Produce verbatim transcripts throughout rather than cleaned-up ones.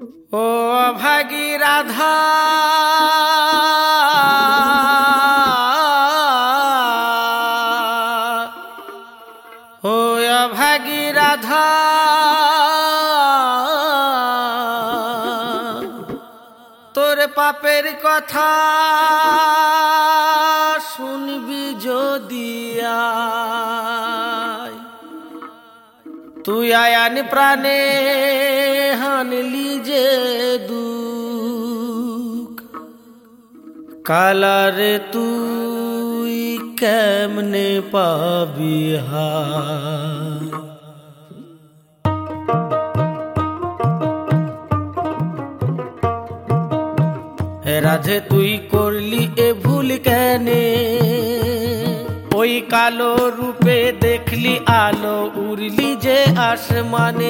ও অভাগী রাধা ও অভাগী রাধা তোর পাপের কথা শুনবি যদি আয় তুই আয়ান প্রাণে হানলি যে দুঃখ কালারে তুই কেমনে পাবি হায়। হে রাধে তুই করলি এ ভুল কেনে ওই কালো রূপে দেখলি আলো উড়লি যে আসমানে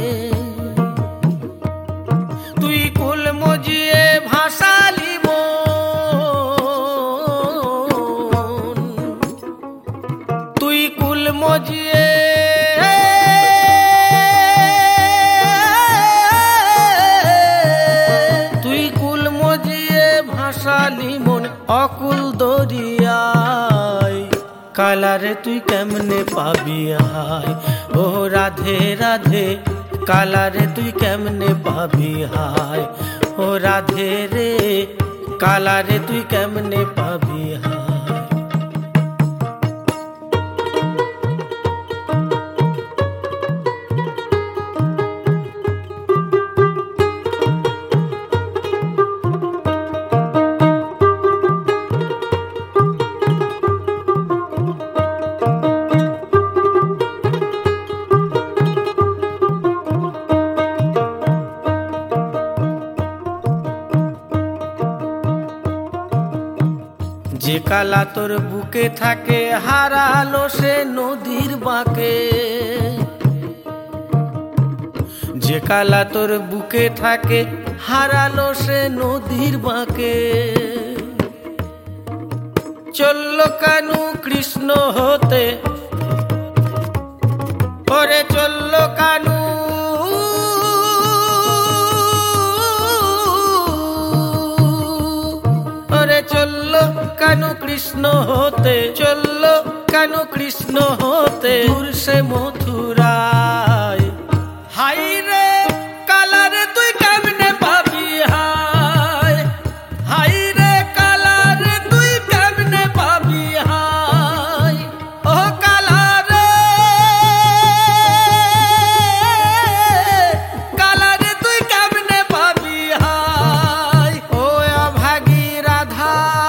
তুই কুল মজিয়ে ভাসালি মন তুই কুল মজিয়ে তুই কুল মজিয়ে ভাসালি মন অকুল দরিয়ায় কালারে তুই কেমনে পাবি হায়। ও রাধে রাধে কালারে তুই কেমনে পাবি হায়। ও রাধে রে কালারে তুই কেমনে পাবি হায়। যে কালা তোর বুকে থাকে হারালো সে নদীর বাঁকে যে কালা তোর বুকে থাকে হারালো সে নদীর বাঁকে চলল কানু কৃষ্ণ হতে ওরে চলল কানু ওরে চলল কানু কৃষ্ণ হতে চলল কানু কৃষ্ণ হতে দূর সে মথুরায় হাই রে কালারে তুই কেমনে পাবি হায় হাই রে কালারে তুই কেমনে পাবি হায়। ও কালারে কালারে তুই কেমনে পাবি হায়। ও অভাগী রাধা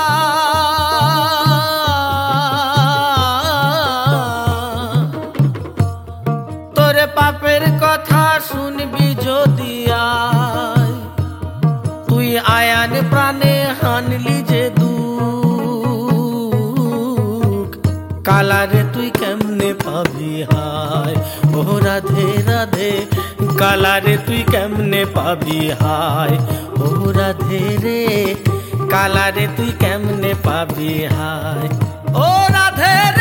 তোরে পাপের কথা শুনবি যদি আয় তুই আয়ান প্রাণে হানলি যে দুঃখ কালারে তুই কেমনে পাবি হায়। ও রাধে রাধে কালারে তুই কেমনে পাবি হায়। ও রাধে রে কালারে তুই কেমনে পাবি হায়। ও রাধে